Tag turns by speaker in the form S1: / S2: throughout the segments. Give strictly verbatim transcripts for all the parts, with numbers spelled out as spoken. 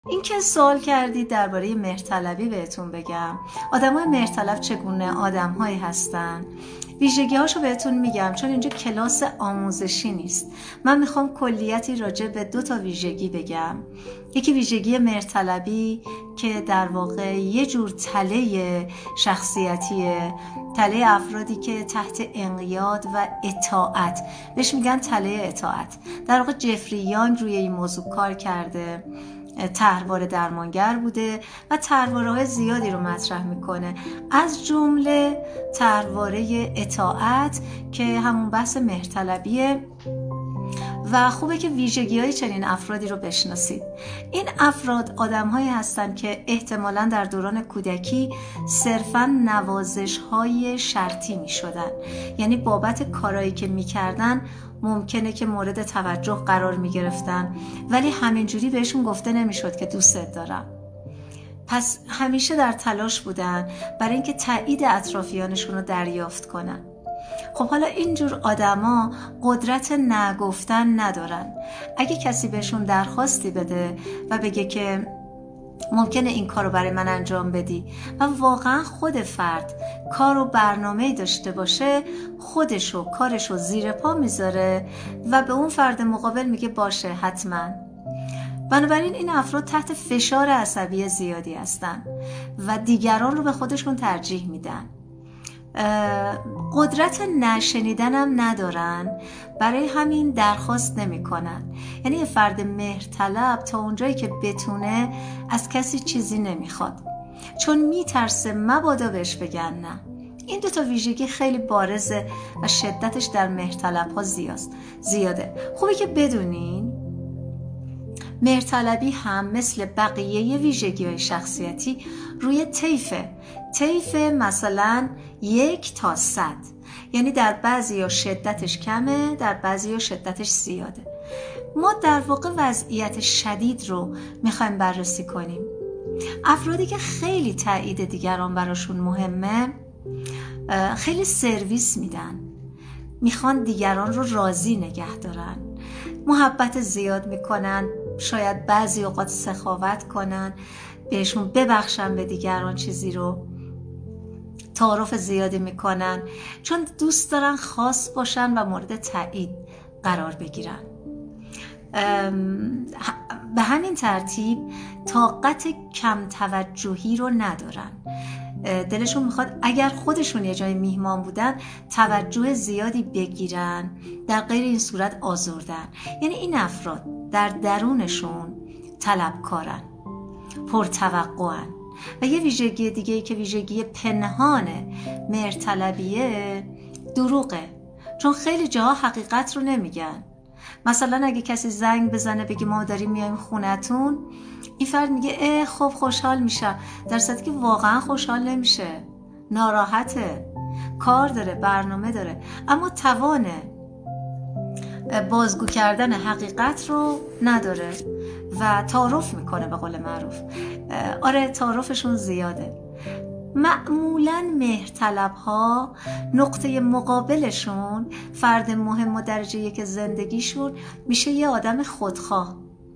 S1: این که سوال کردید درباره مهرطلبی بهتون بگم. آدمای مهرطلب چگونه آدمهایی هستن؟ ویژگی هاشو بهتون میگم چون اینجا کلاس آموزشی نیست. من میخوام کلیتی راجع به دو تا ویژگی بگم. یکی ویژگی مهرطلبی که در واقع یه جور تله شخصیتیه، تله افرادی که تحت انقیاد و اطاعت، بهش میگن تله اطاعت. در واقع جفری یانگ روی این موضوع کار کرده، طرحواره درمانگر بوده و طرحواره‌های زیادی رو مطرح میکنه، از جمله طرحواره اطاعت که همون بحث مهرطلبیه. و خوبه که ویژگی‌های چنین افرادی رو بشناسید. این افراد آدم‌هایی هستن که احتمالاً در دوران کودکی صرفاً نوازش‌های شرطی می‌شدن، یعنی بابت کارایی که می‌کردن ممکنه که مورد توجه قرار می‌گرفتن، ولی همینجوری بهشون گفته نمی‌شد که دوستت دارم. پس همیشه در تلاش بودن برای اینکه تایید اطرافیانشون رو دریافت کنن. خب حالا اینجور آدما قدرت نگفتن ندارن. اگه کسی بهشون درخواستی بده و بگه که ممکنه این کارو برای من انجام بدی و واقعا خود فرد کار و برنامه‌ای داشته باشه، خودشو کارشو زیر پا میذاره و به اون فرد مقابل میگه باشه حتما. بنابراین این افراد تحت فشار عصبی زیادی هستن و دیگران رو به خودشون ترجیح میدن. قدرت نشنیدن هم ندارن، برای همین درخواست نمی کنن. یعنی یه فرد مهرطلب تا اونجایی که بتونه از کسی چیزی نمیخواد، چون میترسه مبادا بهش بگن نه. این دوتا ویژگی خیلی بارزه و شدتش در مهرطلب ها زیاده. خوبه که بدونین مهرطلبی هم مثل بقیه ویژگی های شخصیتی روی طیفه طیف مثلا یک تا صد، یعنی در بعضی ها شدتش کمه، در بعضی ها شدتش زیاده. ما در واقع وضعیت شدید رو میخوایم بررسی کنیم. افرادی که خیلی تایید دیگران براشون مهمه، خیلی سرویس میدن، میخوان دیگران رو راضی نگه دارن، محبت زیاد میکنن، شاید بعضی اوقات سخاوت کنن، بهشون ببخشن به دیگران چیزی رو، تعارف زیادی میکنن چون دوست دارن خاص باشن و مورد تایید قرار بگیرن. به همین ترتیب طاقت کم توجهی رو ندارن. دلشون میخواد اگر خودشون یه جای میهمان بودن توجه زیادی بگیرن، در غیر این صورت آزردن. یعنی این افراد در درونشون طلبکارن، پرتوقعن. و یه ویژگی دیگه ای که ویژگی پنهان مهرطلبیه، دروغه. چون خیلی جاها حقیقت رو نمیگن. مثلا اگه کسی زنگ بزنه بگه ما داریم میایم خونتون، این فرد میگه اه خب خوشحال میشم، در صورتی که واقعا خوشحال نمیشه، ناراحته، کار داره، برنامه داره، اما توانه بازگو کردن حقیقت رو نداره و تعارف میکنه. به قول معروف آره تعارفشون زیاده. معمولاً مهرطلب ها نقطه مقابلشون، فرد مهم و درجه یک زندگیشون میشه یه آدم خودخواه،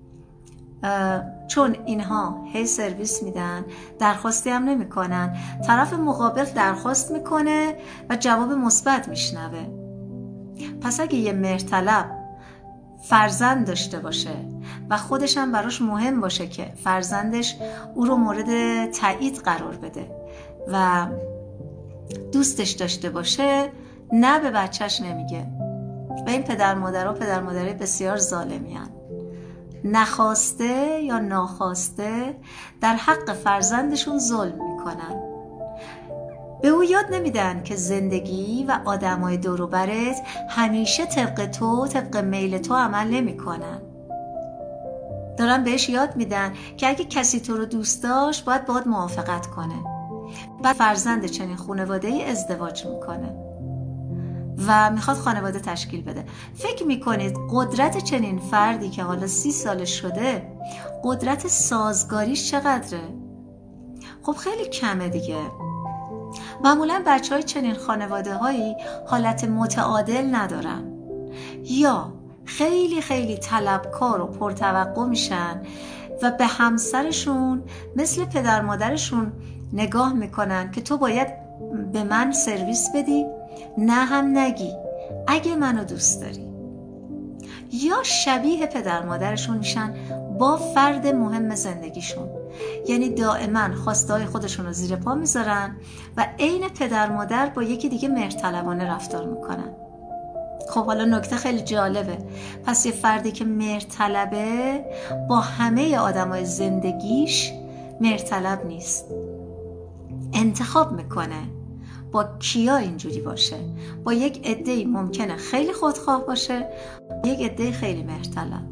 S1: چون اینها هی سرویس میدن، درخواستی هم نمی کنن. طرف مقابل درخواست میکنه و جواب مثبت میشنوه. پس اگه یه مهرطلب فرزند داشته باشه و خودش هم براش مهم باشه که فرزندش او رو مورد تایید قرار بده و دوستش داشته باشه، نه به بچهش نمیگه. و این پدر مادرها پدر مادرای بسیار ظالمی هن. نخواسته یا ناخواسته در حق فرزندشون ظلم میکنن. به او یاد نمیدن که زندگی و آدمای دور و برت همیشه طبق تو، طبق میل تو عمل نمیکنن. دارن بهش یاد میدن که اگه کسی تو رو دوست داشت باید باهات موافقت کنه. بعد فرزند چنین خانواده‌ای ازدواج میکنه و میخواد خانواده تشکیل بده. فکر میکنید قدرت چنین فردی که حالا سی سالش شده، قدرت سازگاریش چقدره؟ خب خیلی کمه دیگه. معمولا بچه های چنین خانواده هایی حالت متعادل ندارن، یا خیلی خیلی طلبکار و پرتوقع میشن و به همسرشون مثل پدر مادرشون نگاه میکنن که تو باید به من سرویس بدی، نه هم نگی اگه منو دوست داری. یا شبیه پدر مادرشون میشن با فرد مهم زندگیشون، یعنی دائما خواسته‌های خودشون رو زیر پا میذارن و عین پدر مادر با یکی دیگه مهرطلبانه رفتار میکنن. خب حالا نکته خیلی جالبه، پس یه فردی که مهرطلبه با همه آدمای زندگیش مهرطلب نیست، انتخاب میکنه با کیا اینجوری باشه. با یک عده‌ای ممکنه خیلی خودخواه باشه، یک عده خیلی مهرطلب.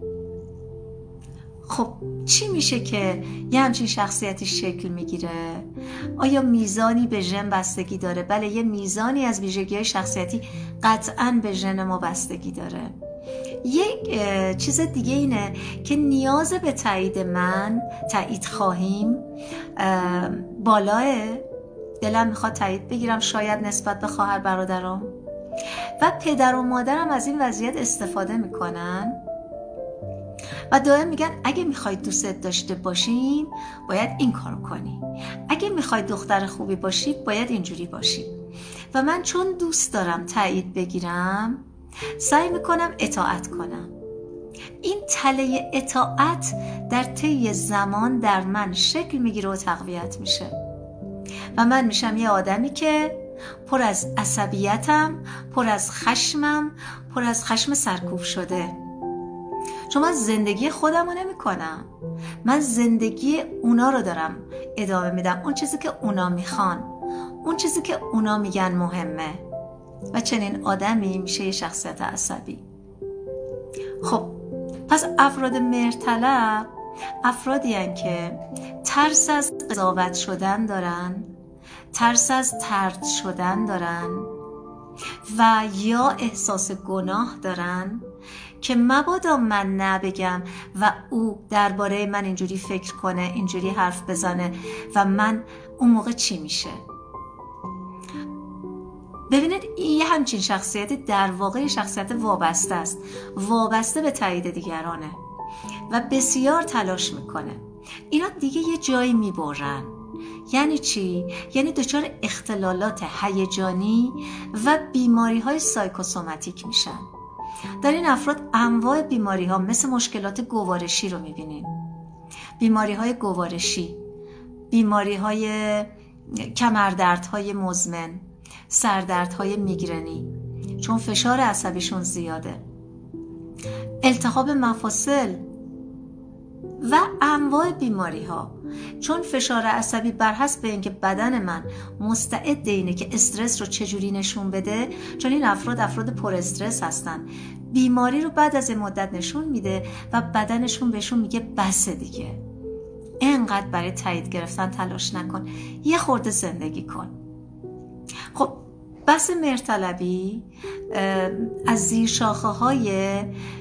S1: خب چی میشه که یه همچین شخصیتی شکل میگیره؟ آیا میزانی به ژن بستگی داره؟ بله، یه میزانی از ویژگی‌های شخصیتی قطعاً به ژن ما بستگی داره. یک چیز دیگه اینه که نیاز به تایید من، تایید خواهیم بالاه. دلم میخواد تایید بگیرم، شاید نسبت به خواهر برادرام، و پدر و مادرم از این وضعیت استفاده میکنن و دائم میگن اگه میخوای دوست داشته باشیم باید این کارو کنی، اگه میخوای دختر خوبی باشی باید اینجوری باشی. و من چون دوست دارم تایید بگیرم سعی میکنم اطاعت کنم. این تله اطاعت در طی زمان در من شکل میگیره و تقویت میشه و من میشم یه آدمی که پر از عصبیتم، پر از خشمم، پر از خشم سرکوب شده. چون من زندگی خودم رو نمی کنم، من زندگی اونا رو دارم ادامه میدم، اون چیزی که اونا میخوان، اون چیزی که اونا میگن مهمه. و چنین آدمی میشه یه شخصیت عصبی. خب پس افراد مهرطلب افرادی هستند که ترس از قضاوت شدن دارن، ترس از طرد شدن دارن و یا احساس گناه دارن که مبادا من نبگم و او درباره من اینجوری فکر کنه، اینجوری حرف بزنه و من اون موقع چی میشه. ببینید یه همچین شخصیتی در واقع شخصیت وابسته است، وابسته به تایید دیگرانه و بسیار تلاش میکنه. اینا دیگه یه جایی میبرن. یعنی چی؟ یعنی دچار اختلالات هیجانی و بیماری های سایکوسوماتیک میشن. در این افراد انواع بیماری ها مثل مشکلات گوارشی رو میبینیم، بیماری های گوارشی، بیماری های کمردردهای مزمن، سردردهای میگرنی چون فشار عصبیشون زیاده، التهاب مفاصل و انواع بیماری ها چون فشار عصبی بر حسب اینکه بدن من مستعد اینه که استرس رو چجوری نشون بده، چون این افراد افراد پر استرس هستن، بیماری رو بعد از این مدت نشون میده و بدنشون بهشون میگه بس دیگه، اینقدر برای تایید گرفتن تلاش نکن، یه خورده زندگی کن. خب بحث مهرطلبی از زیر شاخه های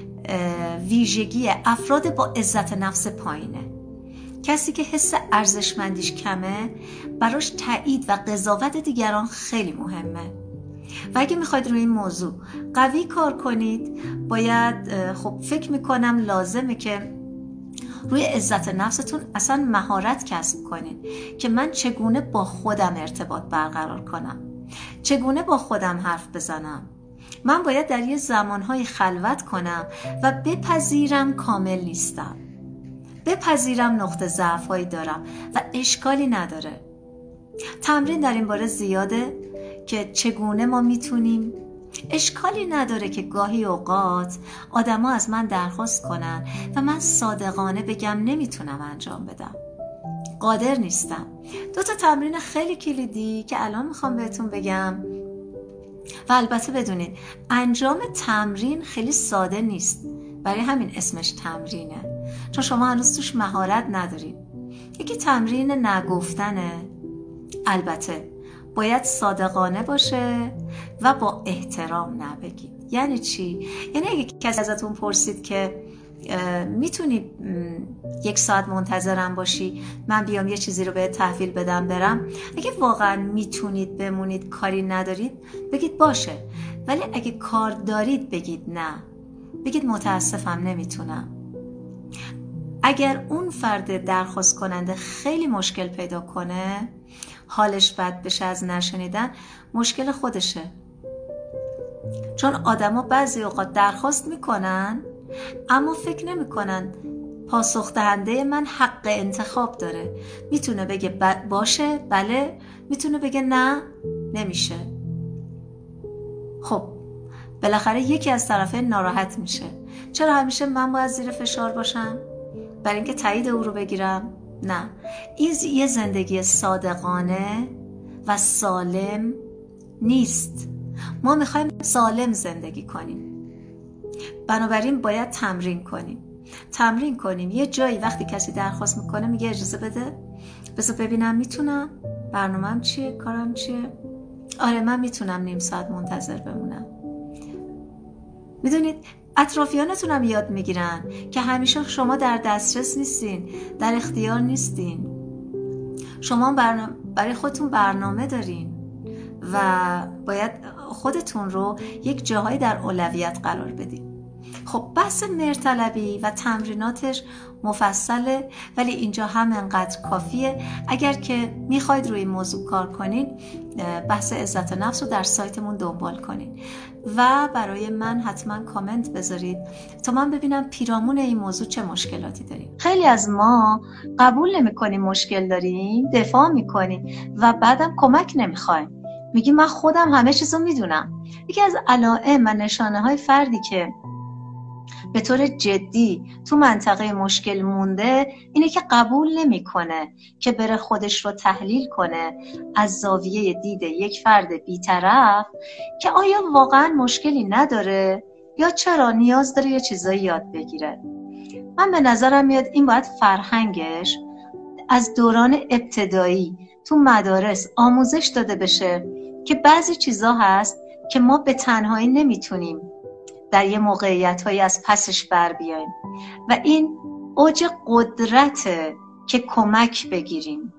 S1: ویژگی افراد با عزت نفس پایینه. کسی که حس ارزشمندیش کمه براش تایید و قضاوت دیگران خیلی مهمه و اگه میخواید روی این موضوع قوی کار کنید باید خب فکر میکنم لازمه که روی عزت نفستون اصلا مهارت کسب کنید که من چگونه با خودم ارتباط برقرار کنم، چگونه با خودم حرف بزنم. من باید در یه زمانهای خلوت کنم و بپذیرم کامل نیستم، بپذیرم نقطه ضعف‌هایی دارم و اشکالی نداره. تمرین در این باره زیاده که چگونه ما میتونیم، اشکالی نداره که گاهی اوقات آدما از من درخواست کنن و من صادقانه بگم نمیتونم انجام بدم، قادر نیستم. دو تا تمرین خیلی کلیدی که الان میخوام بهتون بگم و البته بدونید انجام تمرین خیلی ساده نیست، برای همین اسمش تمرینه، چون شما هنوز توش مهارت ندارید. یکی تمرین نگفتنه، البته باید صادقانه باشه و با احترام نبگید. یعنی چی؟ یعنی اگه کسی ازتون پرسید که میتونی یک ساعت منتظرم باشی من بیام یه چیزی رو به تحویل بدم برم، اگه واقعا میتونید بمونید کاری ندارید بگید باشه، ولی اگه کار دارید بگید نه، بگید متاسفم نمیتونم. اگر اون فرد درخواست کننده خیلی مشکل پیدا کنه، حالش بد بشه از نشنیدن، مشکل خودشه. چون آدما بعضی اوقات درخواست میکنن اما فکر نمیکنن پاسخ دهنده من حق انتخاب داره. میتونه بگه باشه، بله، میتونه بگه نه، نمیشه. خب بالاخره یکی از طرفین ناراحت میشه. چرا همیشه من باید زیر فشار باشم برای اینکه تایید او رو بگیرم؟ نه، این یه زندگی صادقانه و سالم نیست. ما میخوایم سالم زندگی کنیم، بنابراین باید تمرین کنیم تمرین کنیم یه جایی وقتی کسی درخواست میکنه میگه اجازه بده، بذار ببینم میتونم، برنامه‌ام چیه، کارم چیه، آره من میتونم نیم ساعت منتظر بمونم. میدونید اطرافیانتونم یاد میگیرن که همیشه شما در دسترس نیستین، در اختیار نیستین. شما برنامه برای خودتون برنامه دارین و باید خودتون رو یک جاهایی در اولویت قرار بدین. خب بحث مهرطلبی و تمریناتش مفصله، ولی اینجا هم انقدر کافیه. اگر که میخواید روی این موضوع کار کنین، بحث عزت نفس رو در سایتمون دنبال کنین و برای من حتما کامنت بذارید تا من ببینم پیرامون این موضوع چه مشکلاتی داریم. خیلی از ما قبول نمی‌کنیم مشکل داریم، دفاع می‌کنیم و بعدم کمک نمی‌خوایم. میگیم من خودم همه چیزو میدونم. یکی از علائم و نشانه‌های فردی که به طور جدی تو منطقه مشکل مونده اینه که قبول نمیکنه که بره خودش رو تحلیل کنه از زاویه دید یک فرد بی‌طرف که آیا واقعا مشکلی نداره یا چرا نیاز داره یه چیزایی یاد بگیره. من به نظرم میاد این باید فرهنگش از دوران ابتدایی تو مدارس آموزش داده بشه که بعضی چیزا هست که ما به تنهایی نمیتونیم در یه موقعیت‌هایی از پسش بر بیاییم و این اوج قدرته که کمک بگیریم.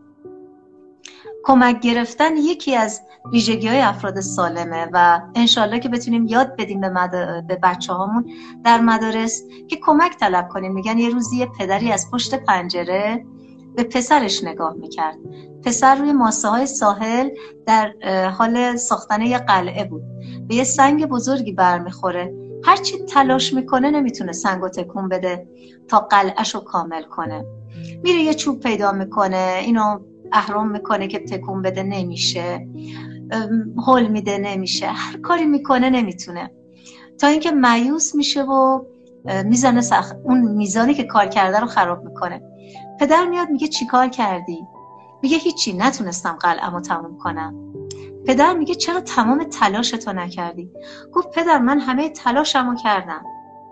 S1: کمک گرفتن یکی از ویژگی‌های افراد سالمه و انشالله که بتونیم یاد بدیم به, مد... به بچه هامون در مدارس که کمک طلب کنیم. میگن یه روزی یه پدری از پشت پنجره به پسرش نگاه میکرد. پسر روی ماسه های ساحل در حال ساختن یه قلعه بود، به یه سنگ بزرگی برمیخوره، هرچی تلاش میکنه نمیتونه سنگو تکون بده تا قلعهشو کامل کنه. میره یه چوب پیدا میکنه، اینو اهرم میکنه که تکون بده، نمیشه. هول میده، نمیشه. هر کاری میکنه نمیتونه، تا اینکه مایوس میشه و میزنه سخت اون میزانی که کار کرده رو خراب میکنه. پدر میاد میگه چی کار کردی؟ میگه هیچی، نتونستم قلعه‌مو تموم کنم. پدر میگه چرا تمام تلاشتو نکردی؟ گفت پدر من همه تلاشمو کردم،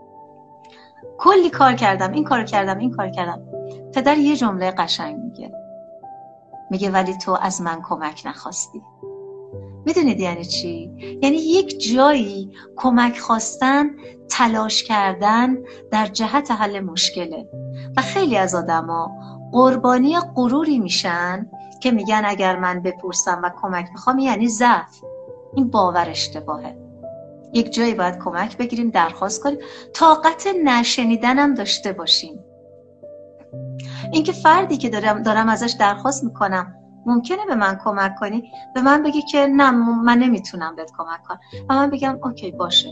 S1: کلی کار کردم، این کارو کردم، این کار کردم. پدر یه جمله قشنگ میگه، میگه ولی تو از من کمک نخواستی. میدونید یعنی چی؟ یعنی یک جایی کمک خواستن، تلاش کردن در جهت حل مشکله و خیلی از آدما قربانی غروری میشن که میگن اگر من بپرسم و کمک میخوام یعنی ضعف. این باور اشتباهه. یک جایی باید کمک بگیریم، درخواست کنیم، طاقت نشنیدنم داشته باشیم. اینکه فردی که دارم دارم ازش درخواست میکنم ممکنه به من کمک کنی، به من بگی که نه من نمیتونم بهت کمک کنم و من بگم اوکی باشه،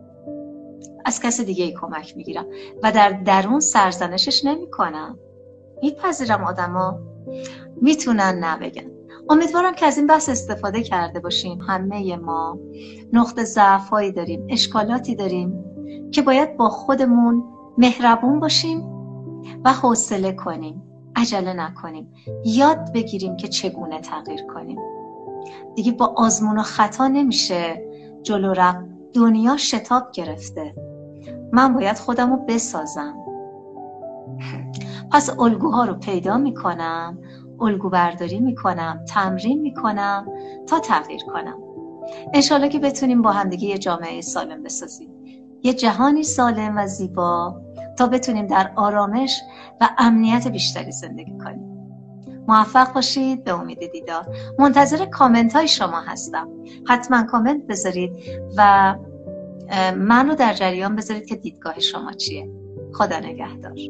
S1: از کسی دیگه ای کمک میگیرم و در درون سرزنشش نمیکنم. میپذیرم آدما میتونن نبگن. امیدوارم که از این بحث استفاده کرده باشیم. همه ما نقطه ضعف هایی داریم، اشکالاتی داریم که باید با خودمون مهربون باشیم و حوصله کنیم، عجله نکنیم، یاد بگیریم که چگونه تغییر کنیم. دیگه با آزمون و خطا نمیشه جلو رفت. دنیا شتاب گرفته، من باید خودم رو بسازم. پس الگوها رو پیدا میکنم، الگو برداری میکنم، تمرین میکنم تا تغییر کنم. انشالله که بتونیم با همدیگه یه جامعه سالم بسازیم، یه جهانی سالم و زیبا، تا بتونیم در آرامش و امنیت بیشتری زندگی کنیم. موفق باشید. به امید دیدار. منتظر کامنت های شما هستم. حتما کامنت بذارید و من رو در جریان بذارید که دیدگاه شما چیه. خدا نگهدار.